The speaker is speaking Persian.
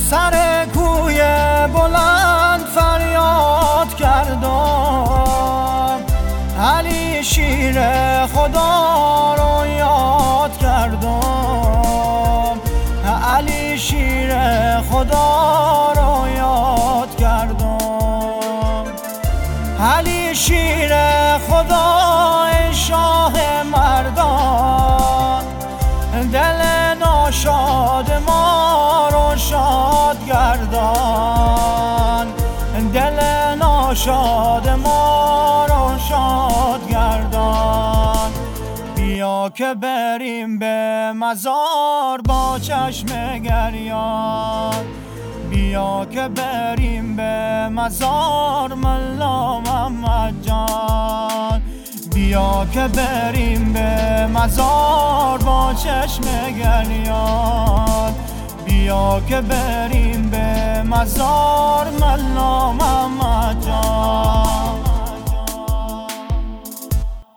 سر کوی بلند فریاد کردم، علی شیر خدا رو یاد کردم، علی شیر خدا رو یاد کردم. علی شیر خدا شاه مردان، دل ناشاد ما رو شاد گردان، دل ناشاد ما رو شاد گردان. بیا که بریم به مزار با چشم گریان، بیا که بریم به مزار ملا محمد جان، بیا که بریم به مزار با چشم گریان، بیا که بریم به مزار